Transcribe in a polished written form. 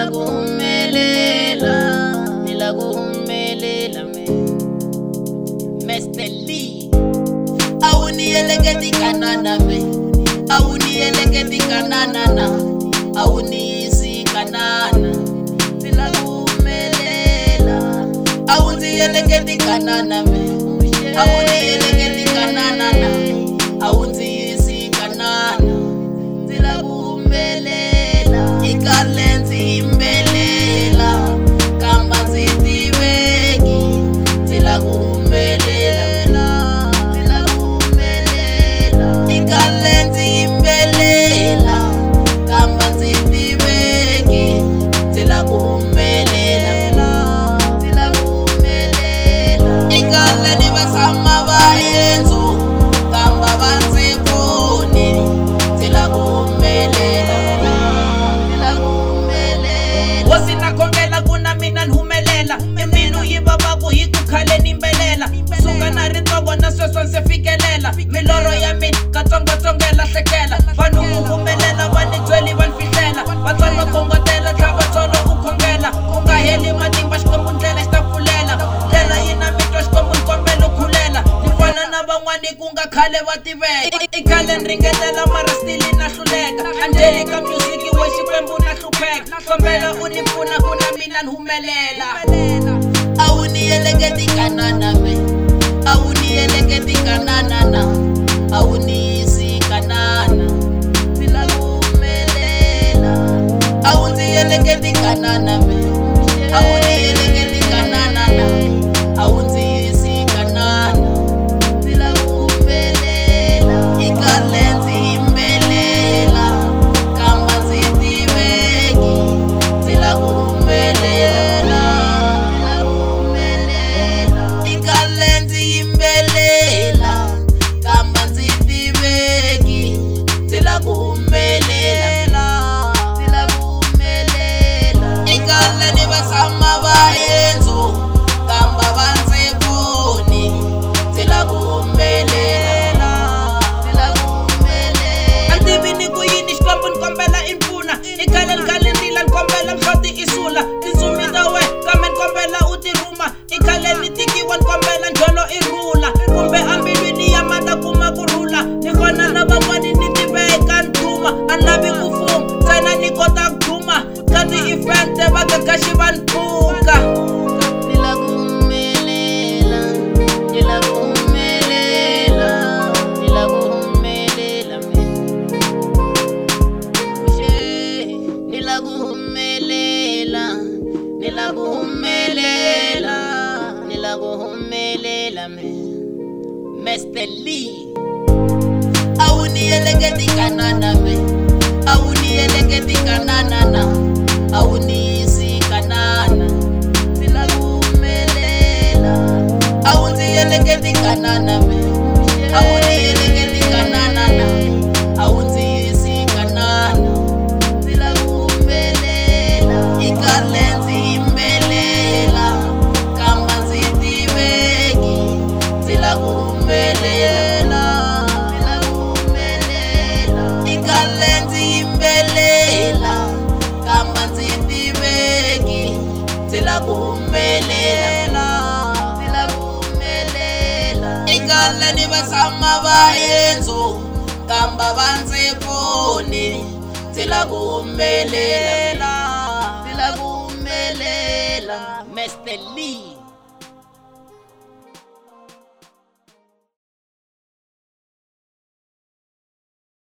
Nilagumelela me Mr. Lee Awunieleketi kanana me Awunieleketi kanana na Awunisi kanana Nilagumelela Awunieleketi kanana me Awunieleketi kanana na Awunisi kanana Nilagumelela Ikalenzi imbelela Kamba zidibeki Nilagumelela Ikalenzi imbelela Kamba zidibeki Nilagumelela Ikaleni basama bayenzo Kamba banzekoni Nilagumelela Wasinakongela kuna mina nhumelela Empilo yibaba kuhikukhaleni imbelela Suka na rintongo na sweswa nsefikelela Miloro ya mina katsongotsongela hlekela Vanhu muhumelela vanitweli vanfihlela Vatsolo kongotela tlhava tsolo ukhongela Kunga heli matimba xikombu ndlela xitapfulela Ndlela yina mitwa xikombu nkombelo khulela Nifana na van'wani kunga khale va tiveka Ikhale nringetela mara stili na hluleka Angelica music we xikwembu na hlupheka Kombela unipfuna kuna mina nhumelela Awunieleketi kanana me Awunieleketi kanana na Awunisi kanana Nilagumelela Awunieleketi kanana me Awunieleketi kanana na Awunisi kanana Nilagumelela Ikalenzi imbelela Kamba zidibeki Nilagumelela Ikalenzi imbelela Kamba zidibeki Nilagumelela Ikaleni basama bayenzo Kamba banzekoni Nilagumelela Antivini kuyini xikombu nkombela impfuna Ikaleni kalendila nkombela mhloti isula Titsumita we kame nkombela utiruma Ikaleni tikiwa nkombela njolo irula Kumbe ambilwini ya mata kuma kurula Nikona na van'wani ni tiveka ntuma Anlavi kufuma ntsena ni kota kuduma Kati ifente vakakaxi va ntluka Nilagumelela me Nilagumelela me Mr. Lee Awunieleketi kanana me Awunieleketi kanana na Awunisi kanana Nilagumelela Awunieleketi kanana me Awunieleketi kanana na Awunisi kanana Nilagumelela Ikalenzi imbelela Kamba zidibeki Nilagumelela Ikalenzi imbelela Kamba zidibeki Nilagumelela Ikaleni basama bayenzo Kamba banzekoni Nilagumelela Mr. Lee